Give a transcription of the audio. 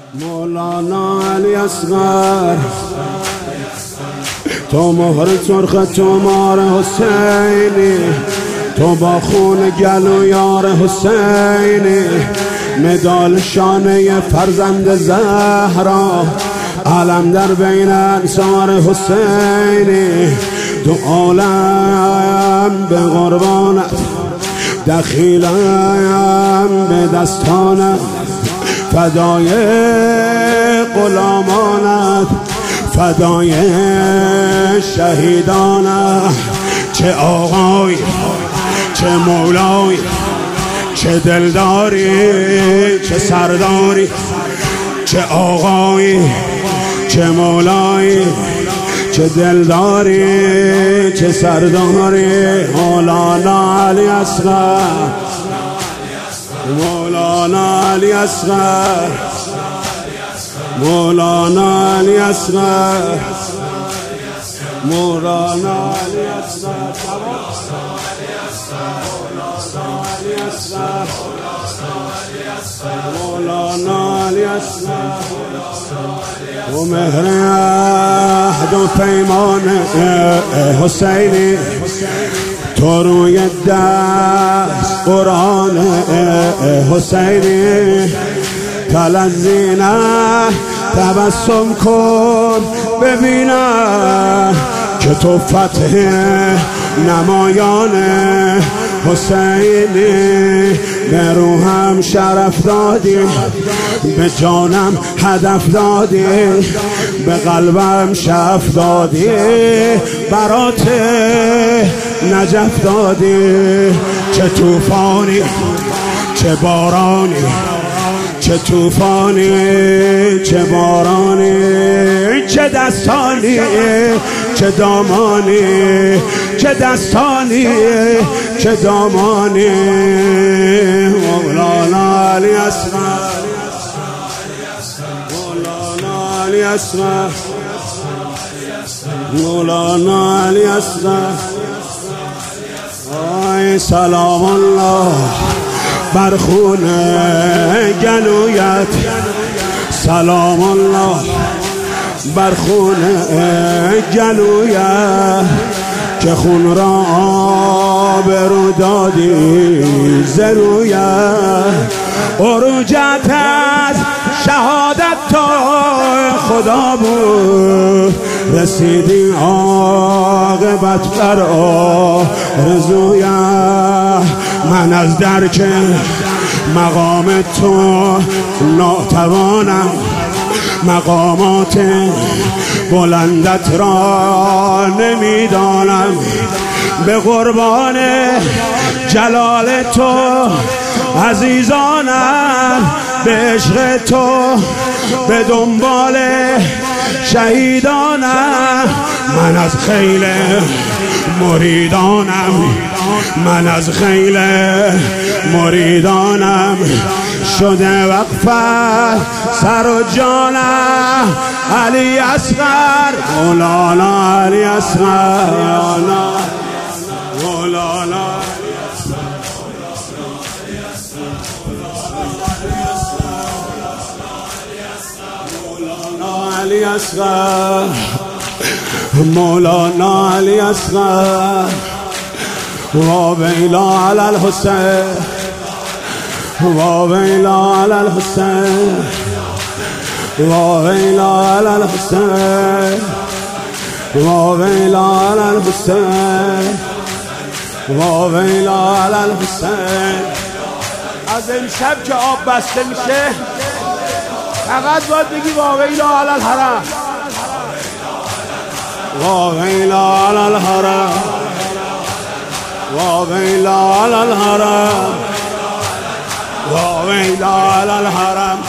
مولانا علی اصغر تو مهر سرخ تو مار حسینی، تو با خون گلو یار حسینی، مدال شانه فرزند زهرا، علم در بین انصار حسینی، دو عالم به قربانت، دخیلم به دستانت، فدای غلامانت، فدای شهیدانت. چه آقای، چه مولای، چه دلداری، چه سرداری، چه آقای، چه مولای، چه دلداری، چه سرداری. مولانا علی اصغر، مولانا علی اصغر، مولانا علی اصغر، مولانا علی اصغر، مولانا علی اصغر. و مهر عهد و پیمان حسینی، تو روی دست قرآن حسینی، تلزینه تبسم کن ببینم که تو فتح نمایان حسینی. به روحم شرف دادی، به جانم هدف دادی، به قلبم شف دادی، برات نجف دادی. چه توفانی، چه بارانی، چه توفانی، چه بارانی، چه دستانی، چه دامانی، چه دستانی، چه دامانی. مولانا علی اصغر، مولانا علی اصغر، مولانا علی اصغر. آی سلام الله بر خون گلویت، سلام الله بر خون گلویت، که خون را آبرو دادی زرویت. عروجت از شهادت تا خدا بود، رسیدی عاقبت بر آرزویت. من از درک مقام تو ناتوانم، مقامات بلندت را نمیدانم. به قربان جلال تو عزیزانم، به عشق تو به دنبال شهیدانم. من از خیل مریدانم، من از خیل مریدانم، شده وقفت سر و جانم. علی اصغر، مولانا علی اصغر، مولانا علی اصغر، مولانا علی اصغر. و ویلا علی الحسین، و ویلا علی الحسین، و ویلا علی الحسین، و ویلا علی الحسین، و ویلا علی الحسین. از امشب که آب بسته میشه فقط باید بگی و ویلا علی الحرم، و ویلا علی الحرم، و ویلا علی الحرم، و ویلا علی الحرم.